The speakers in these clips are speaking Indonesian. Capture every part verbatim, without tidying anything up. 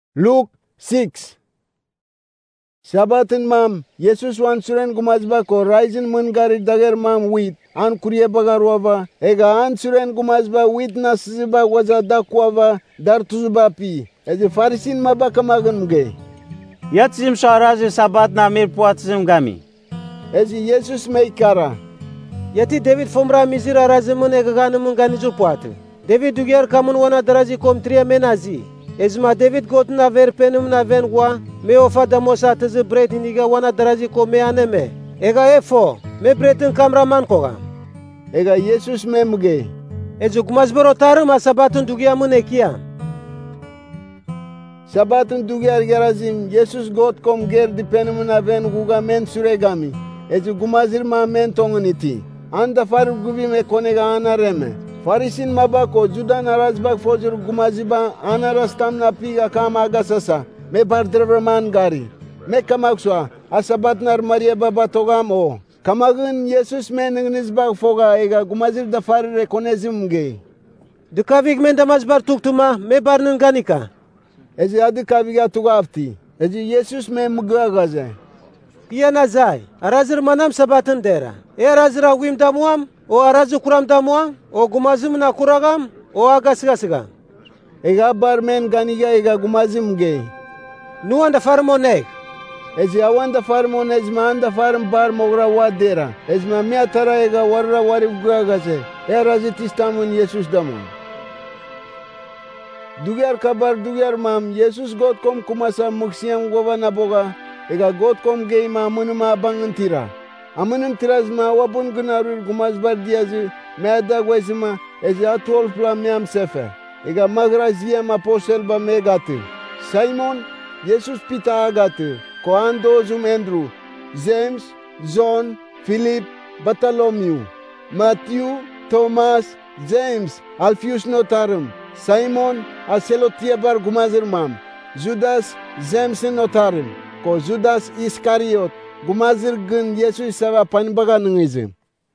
Luke six. Sabatin mam, Yesus wan suren gumazba ko raizin mun gari dager mam wit, an kurye bagarwava, ega an suren gumazba wit na siziba waza dakwava, dar tuzuba pi, ezi farisin maba kamagan mge. Yatzim sharazi sabat na mir puatzim gami. Ezi Yesus meikara. Yati David fomra mizira razimun ega ganumun ganizu puatu. David duger kamun wana darazi kom tria menazi. Ezma David got na ver penum na ven wa me ofa da mosa tze bread niga wana darazi ko me aneme. Ega efo me bretin kameraman koga. Ega Yesus me mge. Ezu kumazbero tarum asabatun dugia munekia. Sabatun dugia gerazim Yesus got kom ger di penum na ven guga men suregami. Ezu gumazir ma men tongoniti. Anda faru gubi me konega anareme. Farisin mabako juda narazbak fojur gumaziba anarastam na piga kama agasasa me bardreverman gari me kamakswa asabat nar maria baba togam o kamagun Yesus me ningnisbak foga ega gumazir da fari rekonezim ge dukavig men damazbar tuktuma me barnun ganika ezi adi kaviga tugafti ezi Yesus me mugagaze pia nazai arazir manam sabatun dera e arazir awim damuam o arazu kuram damuam o gumazim na kuragam o agasgasga ega barmen ganiga ega gumazim ge nu anda farmonek ezi awanda farmonez ma anda farm bar mogra wadera ezma mia tara ega warra wari gagase e arazi tistamun Yesus damun dugar kabar dugar mam Yesus god kom kumasa muksiam govana boga ega god kom ge ma munuma bangantira Amanın tirazma wabun gınarir gumazbar diyazi meada gwezima ezi atol plan miam sefe. Ega magraziyam apostel ba megati. Simon, Jesus pita agati. Koando zum Andrew, James, John, Philip, Bartholomew, Matthew, Thomas, James, Alpheus notarum, Simon, aselotia bar gumazir mam. Judas, James notarum. Ko Judas Iskariot. Gumazir gân Yesus sava panbaga nangizim.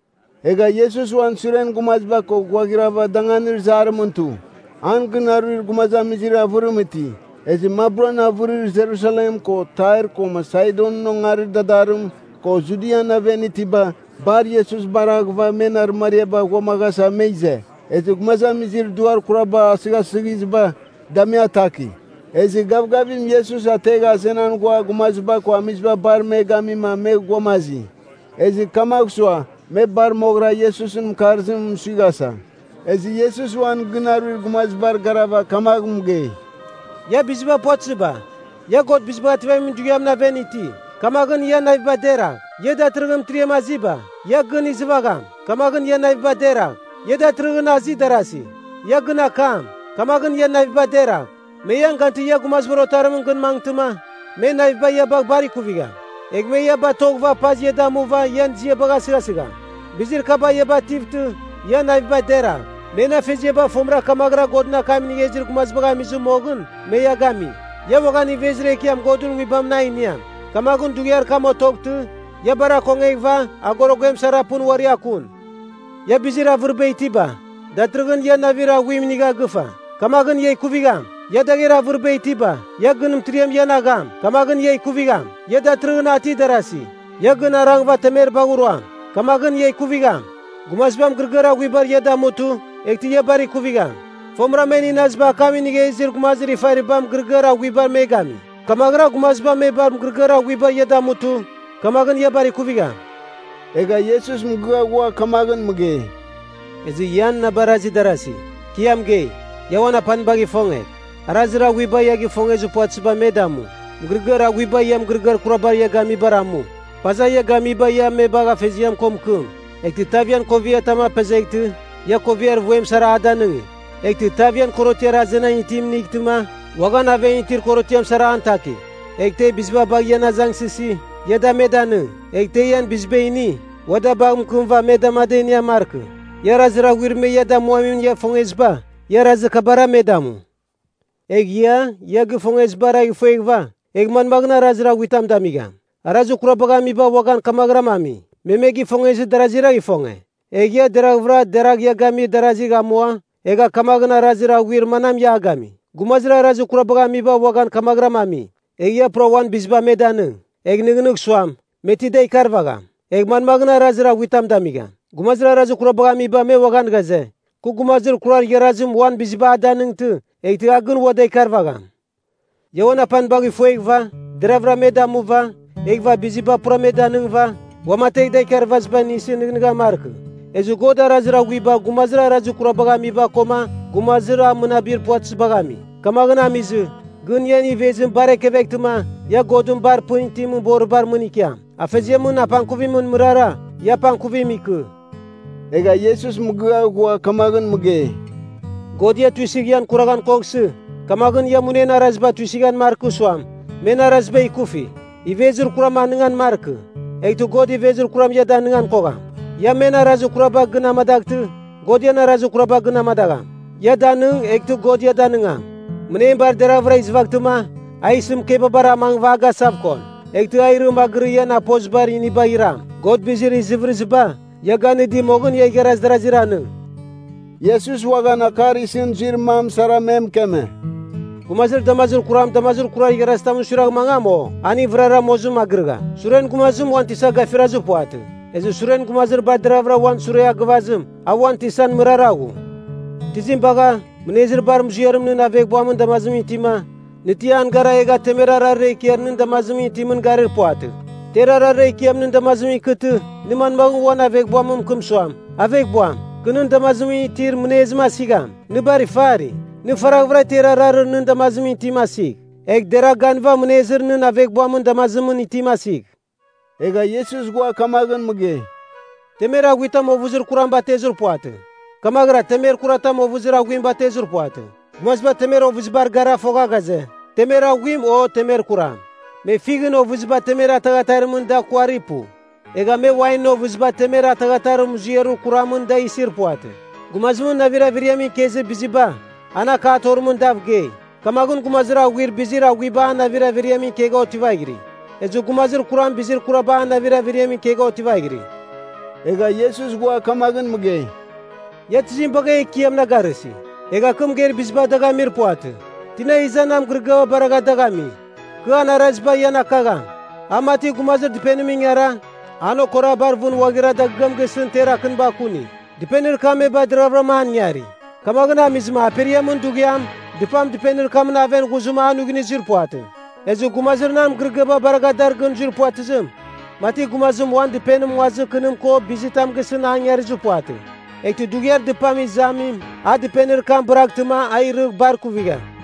Ega Yesus wan suren gumazba ko gwagirava danganir zarmuntu. An gınarir gumaza mizira vurumiti. Ezi mabrona vurir Jerusalem ko Tyre ko Masaidon nongarir dadarum ko Judiana venitiba bar Yesus baragva menar mariaba gomagasa meize. Ezi gumaza mizir duar kuraba asiga sigizba damiataki. Ezi gavgavim Yesus atega senan gwa gumazba kwa mizba bar me gami ma me gomazi. Ezi kamakswa me bar mogra Yesusun karzim sigasa. Ezi Yesus wan gınarir gumazbar garava kamagumge. Ya bizba potsiba. Ya god bizba tvem dugam na veniti. Kamagın ya nayba dera. Ya da trigam triemaziba. Ya gın izvagam. Kamagın ya nayba dera. Ya da trigın azi darasi. Ya gına kam. Kamagın ya nayba dera. Meyan ganti ya gumazbro taramın gın mangtıma. Me nayba ya bak bari kuviga. Ekme ya ba togva paz ya da muva yan ziya baga siga siga. Bizir kaba ya ba tiftu ya nayba dera. Me na fez ya ba fomra kamagra godna kamini gezir gumazbaga mizu mogun. Me ya gami. Ya wagani vezre kiam godun wibam na iniam. Kamagun dugyar kamo togtu. Ya bara kongegva agoro gwem sarapun wariakun. Ya bizir avur beitiba. Datrugın ya navira wimniga gufa. Kamagın ye kuvigam. Ya da gira vurbei tiba, ya gânum triem ya nagam, kamagân ei kuvigam, ya da trân ati darasi, ya gâna rangva temer baguruam, kamagân ei kuvigam, gumazbam grgara guibar ya da mutu, ekti ya bari kuvigam, fomra meni nazba kami nige izir gumaziri faribam grgara guibar megami, kamagra gumazbam mebam grgara guibar ya da mutu, kamagân ya bari kuvigam. Ega Yesus mgwa kamagân mge. Ezi yan na barazi darasi, kiam ge, ya wana pan bagi fonge. Arazira wiba yagi fonge zupuatsiba medamu. Mgrigara wiba yam grigar kurabar yagami baramu. Paza yagami ba yam mebaga feziam komkung. Ekti tavian kovia tama pezekti. Ya koviar vuem sara adanungi. Ekti tavian korotiar azena itim niktuma. Wagan ave intir korotiam sara antaki. Ekte bizba bagyan azang sisi. Yada medanu. Ekte yan bizbe ini. Wada bagum kumva medamadeni ya marku. Ya razira wirme yada muamin ya fongezba. Ya razı kabara medamu. Egia ya gifonges bara gifoegva egman magna razra witam damiga arazu kurabaga miba wagan kamagra mami meme gifonges darazira gifonge egia deravra derag ya gami daraziga mua ega kamagna razira wir manam ya gami Gumazra razu kurabagami ba wagan kamagramami. Egya prowan bisba medanu. Egnignuk swam. Metidei karvaga. Egman magna razra witam damiga. Gumazra razu kurabagami ba me wagan gaze. Ku gumazir kurar yerazim wan bisba adanung tu. Egti agun wadei karvaga. Yawana pan bagi fuegva. Dravra medamuva. Egva biziba pura medanungva. Wamatei dei karvazba nisi nigniga marku. Ezu goda razra wiba gumazra razu kurabagami ba koma. Gumazra munabir puats bagami. Kamagana mizu. Gunyani vezin bare kevektuma. Ya godun bar puintimun bor bar munikia. Afeziamun apankuvimun murara. Ya pankuvimiku. Ega Yesus muga gua kamagan muge. Godia tuisigian kuragan kongsu. Kamagan ya munena razba tuisigan marku swam. Mena razba ikufi. Ivezur kurama dengan marku. Eitu godi vezur kuram ya dan dengan koga. Ya mena razu kuraba gena madagtu. Godia na razu kuraba gena madaga. Ya danung eitu godia danunga. Menembar deravra izvaktuma. Aisim keba bara mangvaga sabkon. Eitu airu magriya na pozbar ini bairam. God bizir izivrizba. Ya gani di mogun ya geraz draziranu. Yesus wagan akari sin jirmam saramem keme. Kumazir damazir kuram damazir kuray geraz tamu surag mangamo. Ani vrara mozum agriga. Suren kumazum wantisa gafirazu puatu. Ezu suren kumazir badravra wan suraya gvazum. Awan tisan muraragu. Tizim baga menezir bar mjiyarum nuna vek buamun damazum intima. Nitian gara ega temerara rekiar nun damazum intimun garir puatu. Terara rekiam nun damazum ikutu. Niman magu wan avek buamum kumsuam. Avek buam. Kunun damazum intir menezma sigam. Nubari fari. Nu faravra terara nun damazum intima sig. Ek dera ganva menezir nun avek buamun damazum intima sig. Ega Yesus gua kamagan muge. Temera guita movuzir kuram batezur puatu. Kamagra temer kurata movuzir aguim batezur puatu. Masba temer ovuzbar gara foga gaze. Temer aguim o temer kuram. Me figin ovuzba temer atagatar da kuaripu. Ega me wain ovuzba temer atagatar muzieru kuramun da isir puatu. Gumazmun navira viriami keze biziba. Ana kator mun davge. Kamagun gumazira aguir bizira aguiba navira viriami kega otivagiri. Ezu gumazir kuram bizir kuraba navira viriami kega otivagiri. Ega Yesus gua kamagan muge. Yatizim bagai kiam na garisi. Ega kum ger bizba daga mir puatu. Tina izanam grgawa baraga dagami. Kuana razba yana kaga. Amati gumazir dipenim yara. Ano kora barvun wagira dagam gesun terakin bakuni. Dipenir kame badravra man yari. Kamagana mizma periamun dugiam. Dipam dipenir kamna ven guzuma anugini zir puatu. Ezu gumazir nam grgawa baraga dargun zir puatizim. Mati gumazum wan dipenim wazu kınım ko bizitam gesun anyar zir puatu. Ekti dugiar dipam izamim. A dipenir kam bıraktıma ayrı barku viga.